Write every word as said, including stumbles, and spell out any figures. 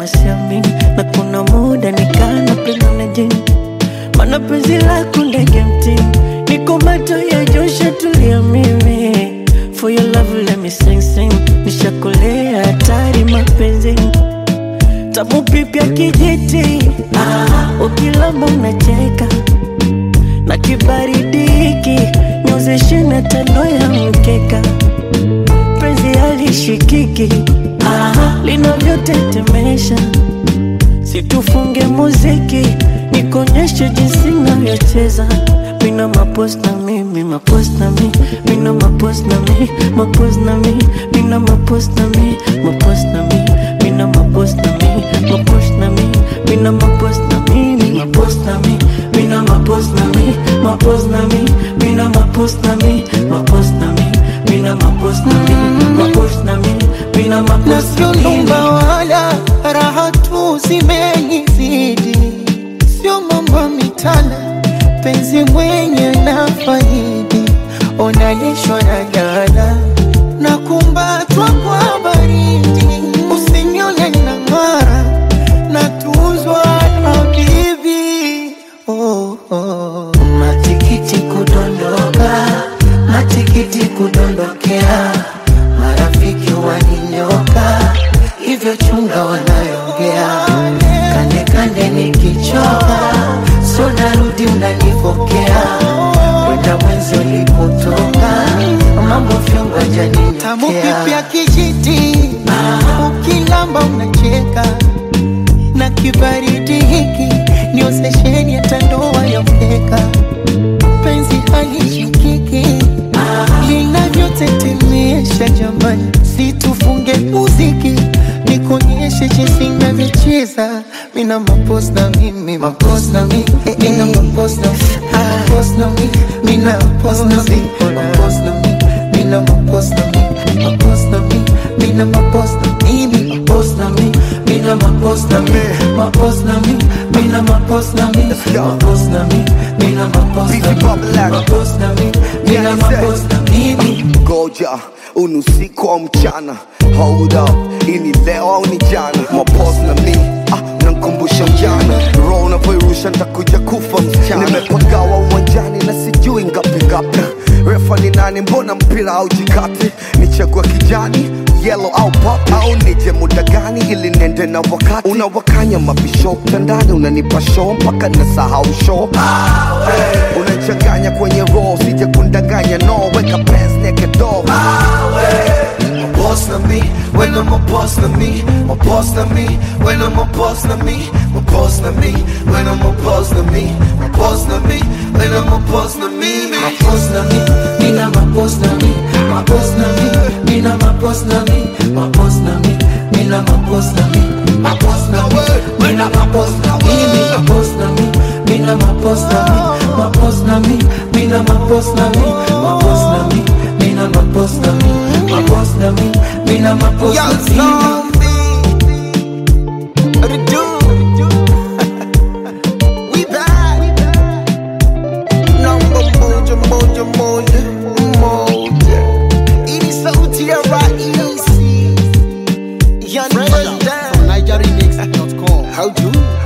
siamini, na kuna muda nikana penda na jini. Mana penzi lako ndege mtini, niko macho ya Joshua tulia mimi. For your love let me sing sing, nishakolea hatari mapenzi. Tamu pipya kijiti, ah, ukilamba unacheka. Na kibaridi hiki, nyozeshe na tando ya mkeka. Penzi halishikiki, ah, linavyotetemesha. Situfunge muziki, nikonyeshe jinsi navyocheza. Mina mapost na mi, mi mapost na mi. Mina mapost na mi, mapost na mi. Mina mapost na mi, mapost na mi. Mina mapost na mi, mapost na mi. Mina mapost na mi, mi mapost na mi. Mina mapost na mi, mapost na mi. Mina mapost na mi, mapost na mi. Mina mapost na mi, mapost na mi. Mina mapost na mi. Nasionumba wala raha tu zimenizidi, sio mambo mitana, penzi mwenye na faidi. Onalishwa na gala na kumbatwa kwa baridi, usinione na ngara na tuzwa na bibi. Oh, oh. Matikiti kudondoka, matikiti kudondokea, marafiki waninyoka, hivyo chunga wanayongea. Kande kande nikichoka, so narudi unanipokea. Wenda mwenzi ulipotoka, mambo fyongo janinyoka. Tamu pipya kijiti, ah, ukilamba unacheka. Na kibaridi hiki, niosesheni ya tandoa ya mkeka. Penzi halishikiki, ah, linavyotetemesha jamani. Situfunge muziki, nikonyeshe jinsi navyocheza. Mina mapost na mi, mi mapost na mi. Mina mapost na mi, mapost na mi. Mina mapost na mi, mapost na mi. Mina mapost na mi, mapost na mi. Mina mapost na mi, mi mapost na mi. Mina mapost na mi, mapost na mi. Mina mapost na mi, mapost na mi. Mina mapost na mi, mapost na mi. Mina mapost na mi. Goja, unusiku wa mchana. Hold up, ini leo au ni jana. Mapost na mi, ah, nankumbusha mjana. Roho unavyoirusha nitakuja kufa msichana. Nimepagawa uwanjani na sijui ngapi ngapi. Refa ni nani, mbona mpira au jikati? Nichagua kijani, yellow au pop, au nije muda gani ili nende na wakati? Unawakanya mabisho tandani, unanipa show mpaka nasahau show. Unachanganya kwenye roll, sije kundanganya no. Weka pants naked dog. Boss na me, when I'm a boss na me, my boss na me, when I'm a boss na me, my boss na me, when I'm a boss na me, my boss na me, when I'm a boss na me, my boss na me, mina my boss na me, my boss na me, mina my boss na me, my boss na me, mina my boss na me, my boss na me, mina my boss na me, my boss na me, mina my boss na me, my boss na me, mina my boss na me, my boss na me, mina my boss na me, my boss na me, mina my boss na me. We bad. Number moja moja moja moja. Ini sauti ya raisi. Young Fresh from Nigeria Mix dot com. How do?